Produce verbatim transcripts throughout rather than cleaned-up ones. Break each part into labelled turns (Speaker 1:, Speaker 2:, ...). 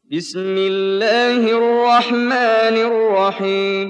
Speaker 1: بسم الله الرحمن الرحيم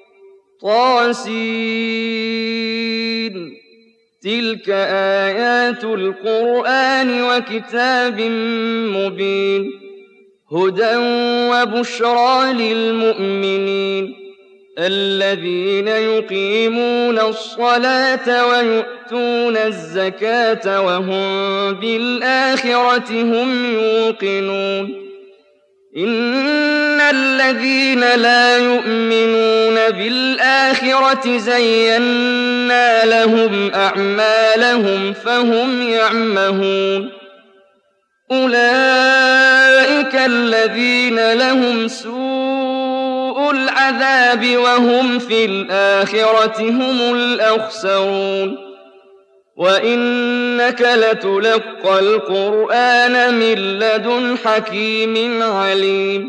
Speaker 1: طاسين تلك آيات القرآن وكتاب مبين هدى وبشرى للمؤمنين الذين يقيمون الصلاة ويؤتون الزكاة وهم بالآخرة هم يوقنون إن الذين لا يؤمنون بالآخرة زينا لهم أعمالهم فهم يعمهون أولئك الذين لهم سوء العذاب وهم في الآخرة هم الأخسرون وإنك لتلقى القرآن من لدن حكيم عليم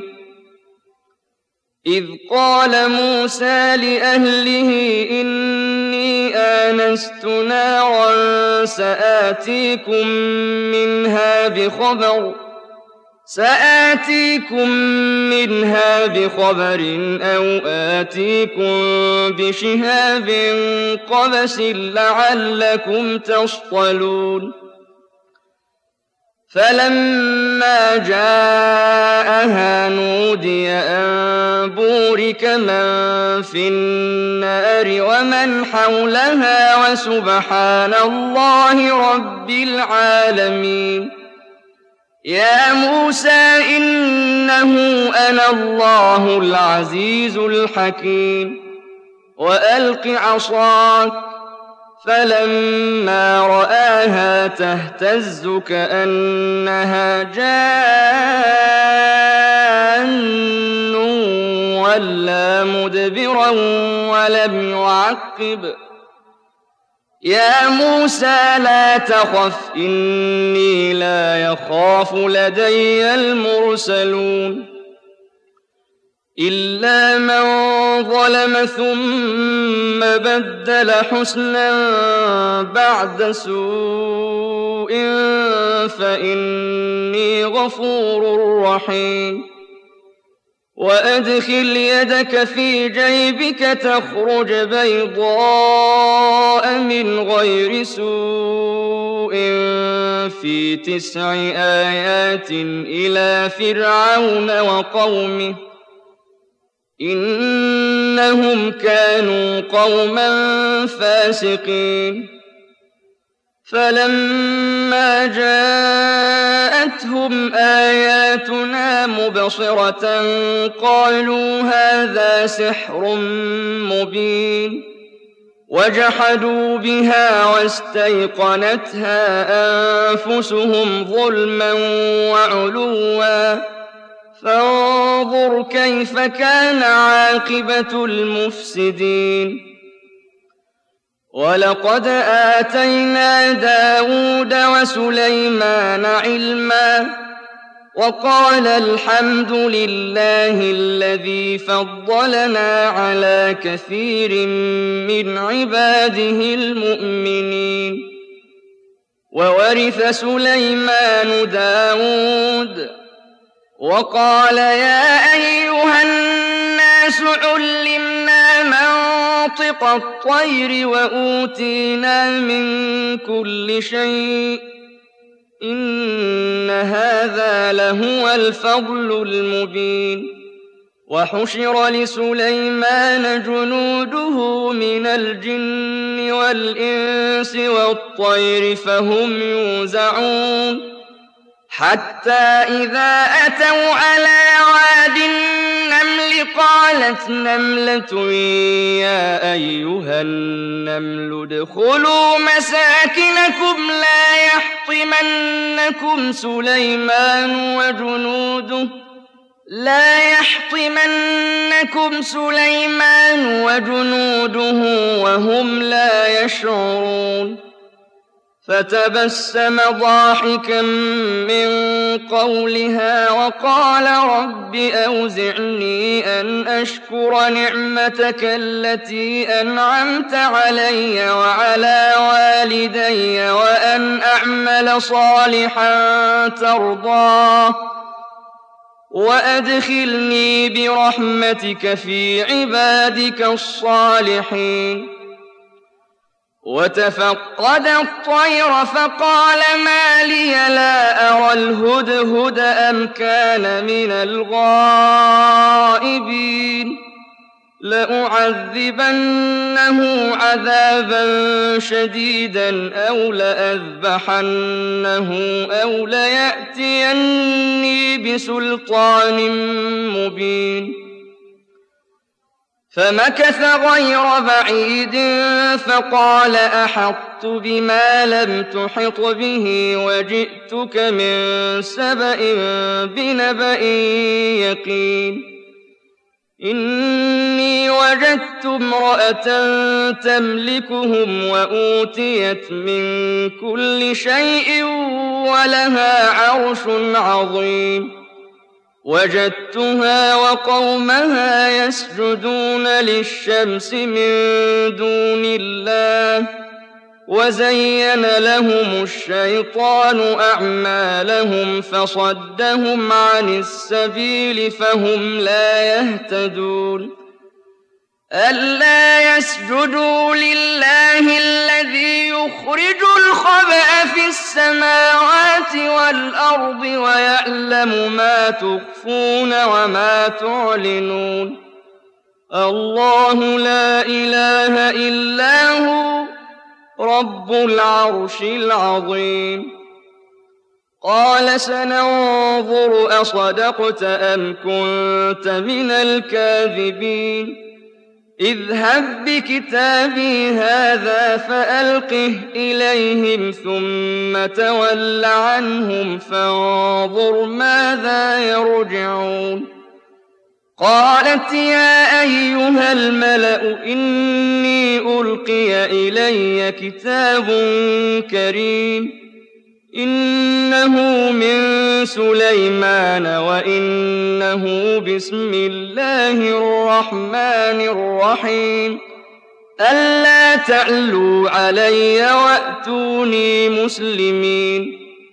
Speaker 1: إذ قال موسى لأهله إني آنست نارا سآتيكم منها بخبر سآتيكم منها بخبر أو آتيكم بشهاب قبس لعلكم تصطلون فلما جاءها نودي أن بورك من في النار ومن حولها وسبحان الله رب العالمين يا موسى إنه أنا الله العزيز الحكيم وألق عصاك فلما رآها تهتز كأنها جان ولا مدبرا ولم يعقب يا موسى لا تخف إني لا يخاف لدي المرسلون إلا من ظلم ثم بدل حسنا بعد سوء فإني غفور رحيم وأدخل يدك في جيبك تخرج بيضاء من غير سوء في تسع آيات إلى فرعون وقومه إنهم كانوا قوما فاسقين فلما جاءتهم آياتنا مبصرة قالوا هذا سحر مبين وجحدوا بها واستيقنتها أنفسهم ظلما وعلوا فانظر كيف كان عاقبة المفسدين ولقد آتينا داود وسليمان علما وقال الحمد لله الذي فضلنا على كثير من عباده المؤمنين وورث سليمان داود وقال يا أيها الناس علمنا منطق الطير وأوتينا من كل شيء إن هذا لهو الفضل المبين وحشر لسليمان جنوده من الجن والإنس والطير فهم يوزعون حتى إذا أتوا على واد النمل قالت نملة يا أيها النمل ادخلوا مساكنكم لا يحطمنكم سليمان وجنوده لا يحطمنكم سليمان وجنوده وهم لا يشعرون فتبسم ضاحكا من قولها وقال رب أوزعني أن أشكر نعمتك التي أنعمت علي وعلى والدي وأن أعمل صالحا ترضاه وأدخلني برحمتك في عبادك الصالحين. وتفقد الطير فقال ما لي لا أرى الهدهد أم كان من الغائبين لأعذبنه عذابا شديدا أو لأذبحنه أو ليأتيني بسلطان مبين. فمكث غير بعيد فقال أحطت بما لم تحط به وجئتك من سبأ بنبأ يقين. إني وجدت امرأة تملكهم وأوتيت من كل شيء ولها عرش عظيم. وجدتها وقومها يسجدون للشمس من دون الله وزين لهم الشيطان أعمالهم فصدهم عن السبيل فهم لا يهتدون. ألا يسجدوا لله الذي يخرج الخبأ في السماوات والأرض ويعلم ما تخفون وما تعلنون. الله لا إله إلا هو رب العرش العظيم. قال سننظر أصدقت أم كنت من الكاذبين. اذهب بكتابي هذا فألقه إليهم ثم تول عنهم فانظر ماذا يرجعون. قالت يا أيها الملأ إني ألقي إلي كتاب كريم إنه من سليمان وإنه بسم الله الرحمن الرحيم ألا تعلوا علي وأتوني مسلمين.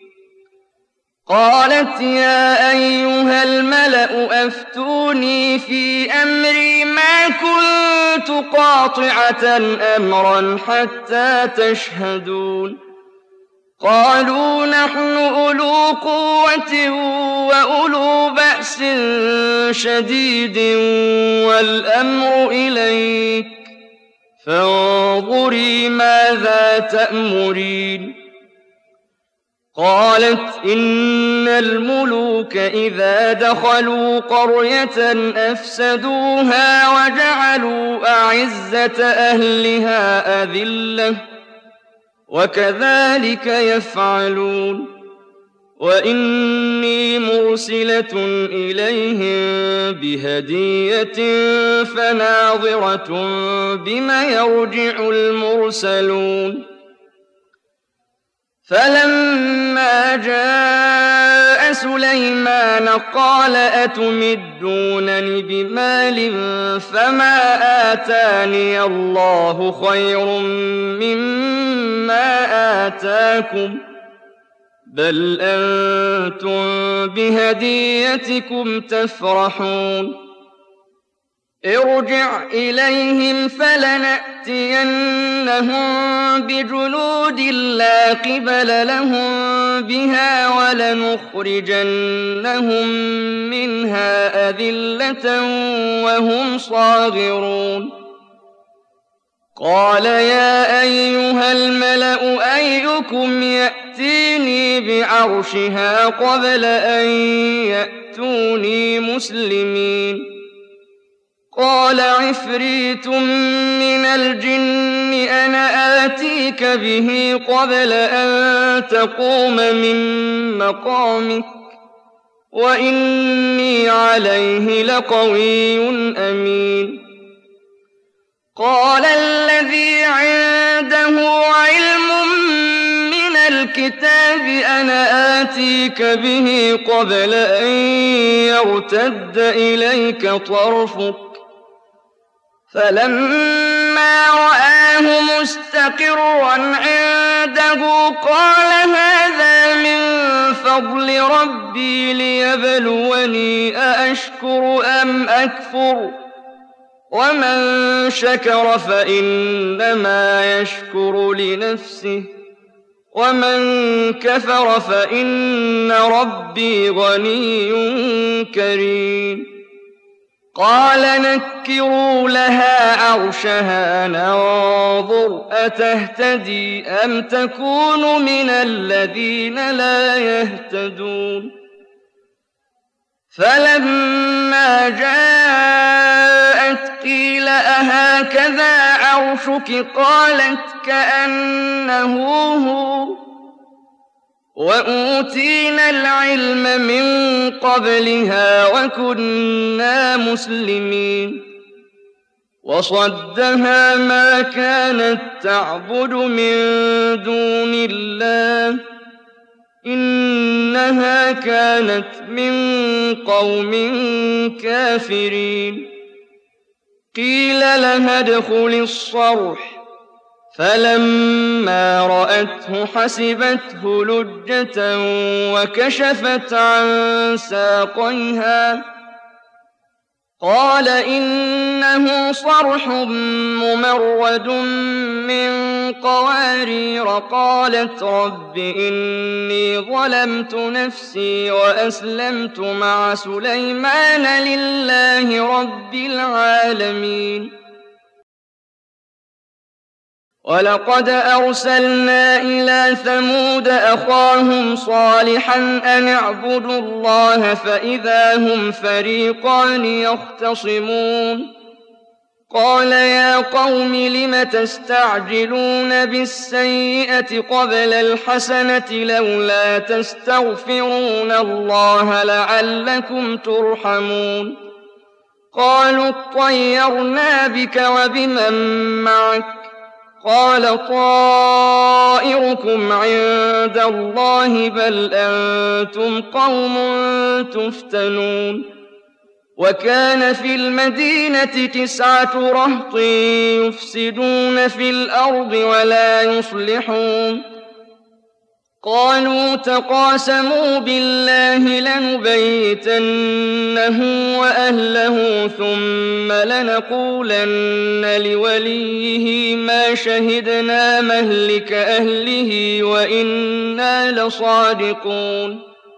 Speaker 1: قالت يا أيها الملأ أفتوني في أمري ما كنت قاطعة أمرا حتى تشهدون. قالوا نحن أولو قوة وأولو بأس شديد والأمر إليك فانظري ماذا تأمرين. قالت إن الملوك إذا دخلوا قرية أفسدوها وجعلوا أعزة أهلها أذلة وكذلك يفعلون. وإني مرسلة إليهم بهدية فناظرة بما يرجع المرسلون. فلما جاء سليمان قال أتمدونني بمال فما آتاني الله خير مما آتاكم بل أنتم بهديتكم تفرحون. ارجع إليهم فلنأتينهم بجنود لا قبل لهم بها ولنخرجنهم منها أذلة وهم صاغرون. قال يا أيها الملأ أيكم يأتيني بعرشها قبل أن يأتوني مسلمين. قال عفريت من الجن أنا آتيك به قبل أن تقوم من مقامك وإني عليه لقوي أمين. قال الذي عنده علم من الكتاب أنا آتيك به قبل أن يرتد إليك طرفك فلما رآه مستقرا عنده قال هذا من فضل ربي ليبلوني أأشكر أم أكفر ومن شكر فإنما يشكر لنفسه ومن كفر فإن ربي غني كريم قال نكروا لها عرشها ننظر أتهتدي أم تكون من الذين لا يهتدون فلما جاءت قيل أهكذا عرشك قالت كأنه هو وأوتينا العلم من قبلها وكنا مسلمين وصدها ما كانت تعبد من دون الله إنها كانت من قوم كافرين قيل لها ادخل الصرح فلما رأته حسبته لجة وكشفت عن ساقيها قال إنه صرح ممرد من قوارير قالت رب إني ظلمت نفسي وأسلمت مع سليمان لله رب العالمين ولقد أرسلنا إلى ثمود أخاهم صالحا أن اعبدوا الله فإذا هم فريقان يختصمون قال يا قوم لم تستعجلون بالسيئة قبل الحسنة لولا تستغفرون الله لعلكم ترحمون قالوا اطيرنا بك وبمن معك قال طائركم عند الله بل أنتم قوم تفتنون وكان في المدينة تسعة رهط يفسدون في الأرض ولا يصلحون قالوا تقاسموا بالله لنبيتنه وأهله ثم لنقولن لوليه ما شهدنا مهلك أهله وإنا لصادقون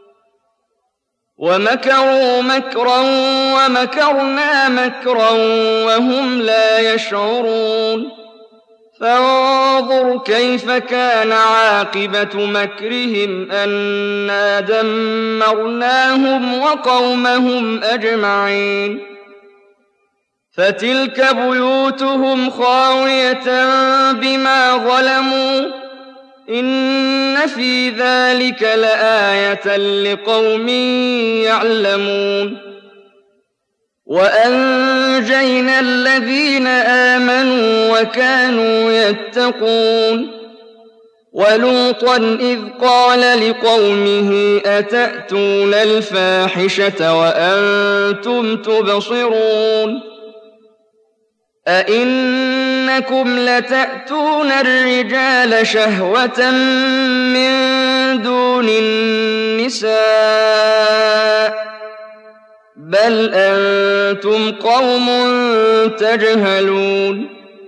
Speaker 1: ومكروا مكرا ومكرنا مكرا وهم لا يشعرون فانظر كيف كان عاقبة مكرهم أنا دمرناهم وقومهم أجمعين فتلك بيوتهم خاوية بما ظلموا إن في ذلك لآية لقوم يعلمون وأنجينا الذين آمنوا وكانوا يتقون ولوطا إذ قال لقومه أتأتون الفاحشة وأنتم تبصرون أئنكم لتأتون الرجال شهوة من دون النساء بل أنتم قوم تجهلون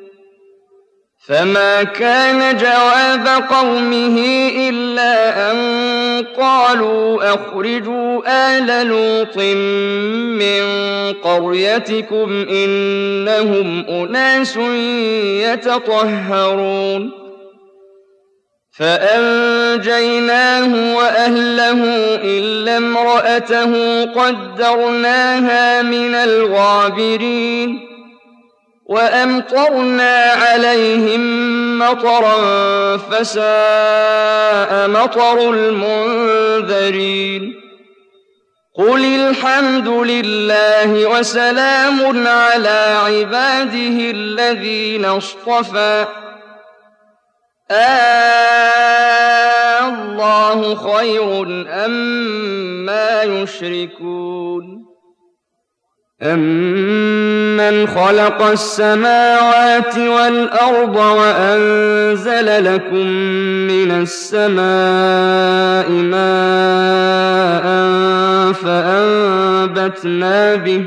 Speaker 1: فما كان جواب قومه إلا أن قالوا أخرجوا آل لوط من قريتكم إنهم أناس يتطهرون فأنجيناه وأهله إلا امرأته قدرناها من الغابرين وأمطرنا عليهم مطرا فساء مطر المنذرين قل الحمد لله وسلام على عباده الذين اصطفى آه الله خير أما يشركون أم أَمَّنْ خَلَقَ السَّمَاوَاتِ وَالْأَرْضَ وَأَنزَلَ لَكُم مِّنَ السَّمَاءِ مَاءً فَأَنبَتْنَا بِهِ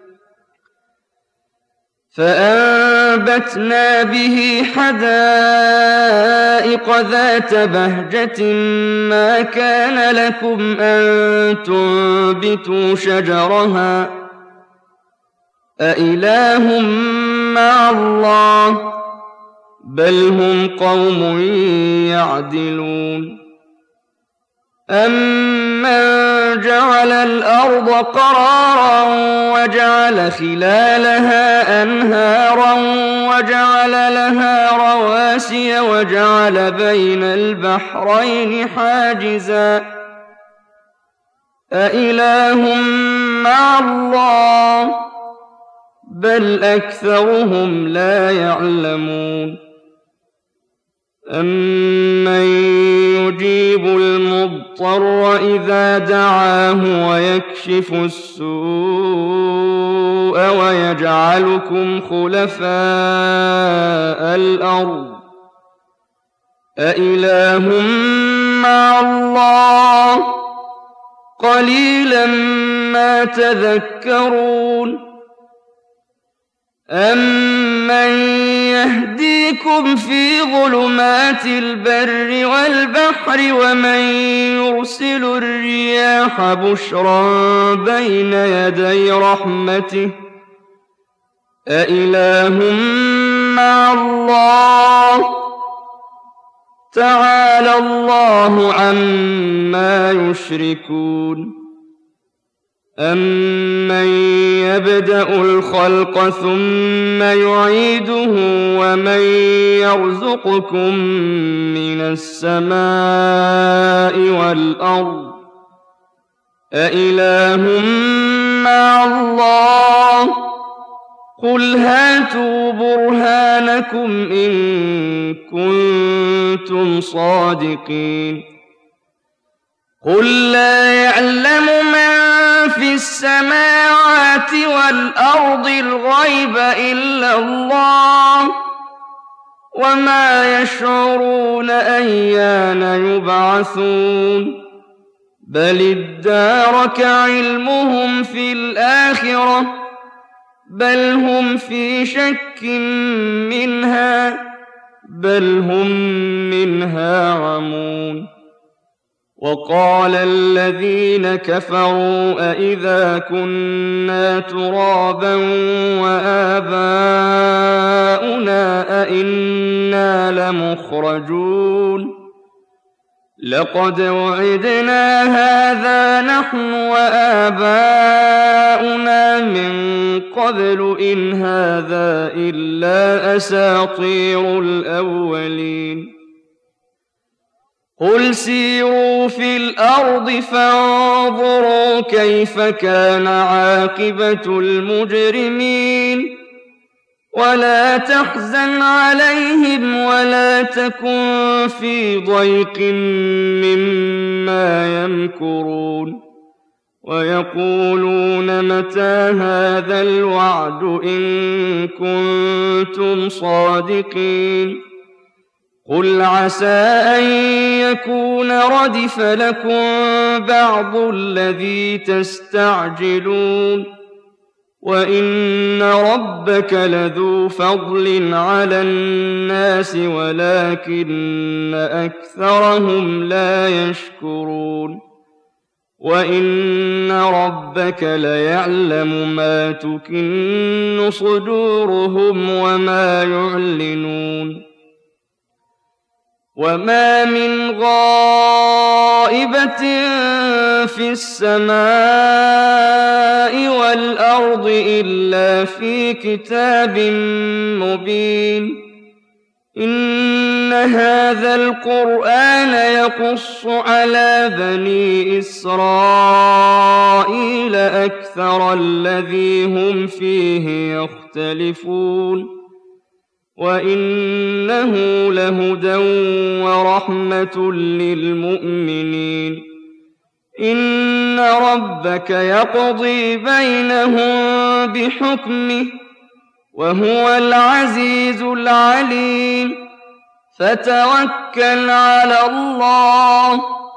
Speaker 1: فَأَنبَتْنَا بِهِ حَدَائِقَ ذَاتَ بَهْجَةٍ مَّا كَانَ لَكُمْ أَن تُنبِتُوا شَجَرَهَا ۗ أَإِلَٰهٌ مَّعَ اللَّهِ ۚ بَلْ هُمْ قَوْمٌ يَعْدِلُونَ أَمَّن جَعَلَ الْأَرْضَ قَرَارًا وَجَعَلَ خِلَالَهَا أَنْهَارًا وَجَعَلَ لَهَا رَوَاسِيَ وَجَعَلَ بَيْنَ الْبَحْرَيْنِ حَاجِزًا ۗ أَإِلَٰهٌ مَّعَ اللَّهِ ۚ بَلْ أَكْثَرُهُمْ لَا يَعْلَمُونَ أَمَّن يُجِيبُ الْمُضْطَرَّ إِذَا دَعَاهُ وَيَكْشِفُ السُّوءَ وَيَجْعَلُكُمْ خُلَفَاءَ الْأَرْضِ ۗ أَإِلَٰهٌ مَّعَ اللَّهِ ۚ قَلِيلًا مَّا تَذَكَّرُونَ أَمَّن يَهْدِيكُمْ فِي ظُلُمَاتِ الْبَرِّ وَالْبَحْرِ وَمَن يُرْسِلُ الرِّيَاحَ بُشْرًا بَيْنَ يَدَيْ رَحْمَتِهِ ۗ أَإِلَٰهٌ مَّعَ اللَّهِ ۚ تَعَالَى اللَّهُ عَمَّا يُشْرِكُونَ أَمَّن يَبْدَأُ الْخَلْقَ ثُمَّ يُعِيدُهُ وَمَن يَرْزُقُكُم مِّنَ السَّمَاءِ وَالْأَرْضِ ۚ أَإِلَٰهٌ مَّعَ اللَّهِ ۚ قُلْ هَاتُوا بُرْهَانَكُمْ إِن كُنتُمْ صَادِقِينَ قُل لَّا يَعْلَمُ مَن فِي السَّمَاوَاتِ وَالْأَرْضِ الْغَيْبَ إِلَّا اللَّهُ ۚ وَمَا يَشْعُرُونَ أَيَّانَ يُبْعَثُونَ بَلِ ادَّارَكَ عِلْمُهُمْ فِي الْآخِرَةِ ۚ بَلْ هُمْ فِي شَكٍّ مِّنْهَا ۖ بَلْ هُم مِّنْهَا عَمُونَ وَقَالَ الَّذِينَ كَفَرُوا أَإِذَا كُنَّا تُرَابًا وَآبَاؤُنَا أَإِنَّا لَمُخْرَجُونَ لَقَدْ وُعِدْنَا هَٰذَا نَحْنُ وَآبَاؤُنَا مِن قَبْلُ إِنْ هَٰذَا إِلَّا أَسَاطِيرُ الْأَوَّلِينَ قُلْ سِيرُوا فِي الْأَرْضِ فَانظُرُوا كَيْفَ كَانَ عَاقِبَةُ الْمُجْرِمِينَ وَلَا تَحْزَنْ عَلَيْهِمْ وَلَا تَكُن فِي ضَيْقٍ مِّمَّا يَمْكُرُونَ وَيَقُولُونَ مَتَىٰ هَٰذَا الْوَعْدُ إِن كُنتُمْ صَادِقِينَ قُلْ عَسَىٰ أَن يَكُونَ رَدِفَ لَكُم بَعْضُ الَّذِي تَسْتَعْجِلُونَ وَإِنَّ رَبَّكَ لَذُو فَضْلٍ عَلَى النَّاسِ وَلَٰكِنَّ أَكْثَرَهُمْ لَا يَشْكُرُونَ وَإِنَّ رَبَّكَ لَيَعْلَمُ مَا تُكِنُّ صُدُورُهُمْ وَمَا يُعْلِنُونَ وَمَا مِنْ غَائِبَةٍ فِي السَّمَاءِ وَالْأَرْضِ إِلَّا فِي كِتَابٍ مُّبِينٍ إِنَّ هَٰذَا الْقُرْآنَ يَقُصُّ عَلَىٰ بَنِي إِسْرَائِيلَ أَكْثَرَ الَّذِي هُمْ فِيهِ يَخْتَلِفُونَ وَإِنَّهُ لَهُدًى وَرَحْمَةٌ لِّلْمُؤْمِنِينَ إِنَّ رَبَّكَ يَقْضِي بَيْنَهُم بِحُكْمِهِ وهو العزيز العليم فتوكل على الله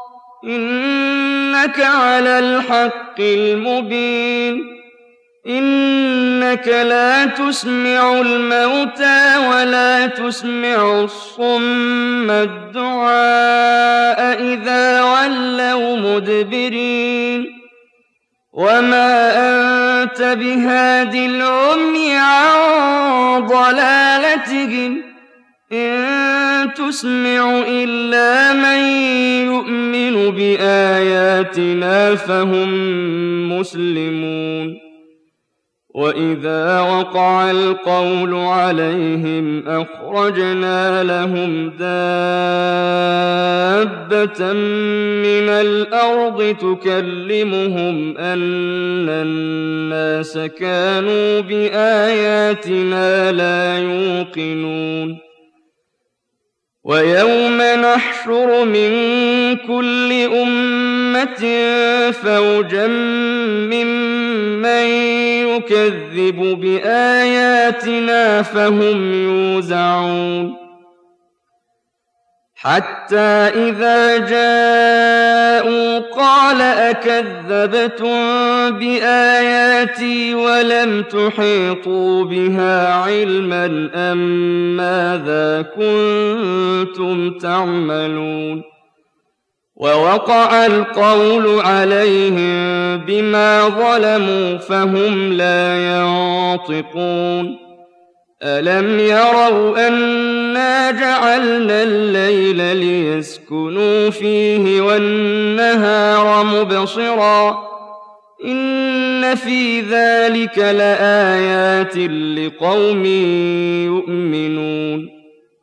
Speaker 1: إنك على الحق المبين إنك لا تسمع الموتى ولا تسمع الصم الدعاء إذا ولوا مدبرين وما أنت بهاد العمي عن ضلالتهم إن تسمع إلا من يؤمن بآياتنا فهم مسلمون وإذا وقع القول عليهم أخرجنا لهم دابة من الأرض تكلمهم أن الناس كانوا بآياتنا لا يوقنون ويوم نحشر من كل أمة فوجا ممن يكذب بآياتنا فهم يوزعون حتى إذا جاءوا قال أكذبتم بآياتي ولم تحيطوا بها علما أم ماذا كنتم تعملون ووقع القول عليهم بما ظلموا فهم لا ينطقون ألم يروا أنا جعلنا الليل ليسكنوا فيه والنهار مبصرا إن في ذلك لآيات لقوم يؤمنون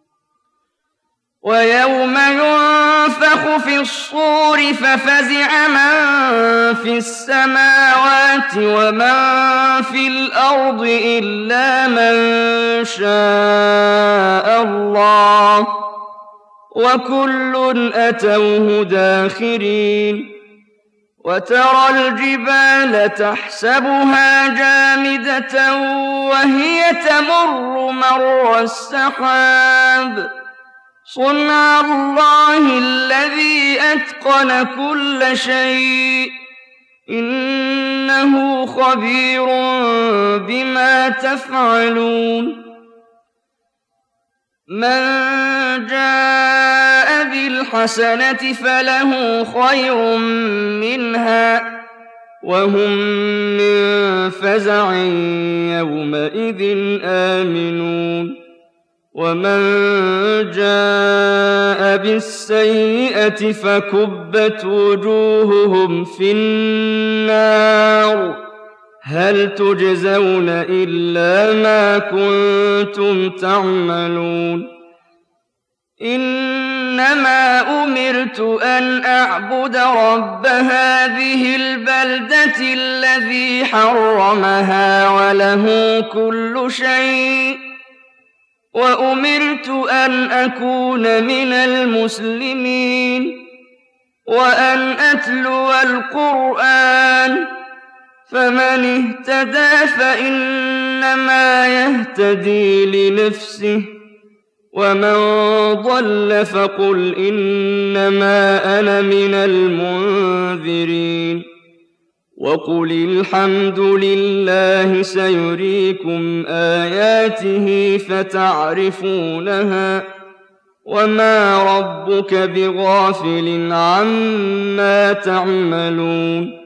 Speaker 1: ويوم ينفخ في الصور ففزع من في السماوات ومن في الأرض إلا من شاء الله وكل أتوه داخرين وترى الجبال تحسبها جامدة وهي تمر مر السحاب صنع الله الذي أتقن كل شيء إنه خبير بما تفعلون من جاء بالحسنة فله خير منها وهم من فزع يومئذ آمنون ومن جاء بالسيئة فكبت وجوههم في النار هل تجزون إلا ما كنتم تعملون إنما أمرت أن أعبد رب هذه البلدة الذي حرمها وله كل شيء وأمرت أن أكون من المسلمين وأن أتلو القرآن فمن اهتدى فإنما يهتدي لنفسه ومن ضل فقل إنما أنا من المنذرين وقل الحمد لله سيريكم آياته فتعرفونها وما ربك بغافل عما تعملون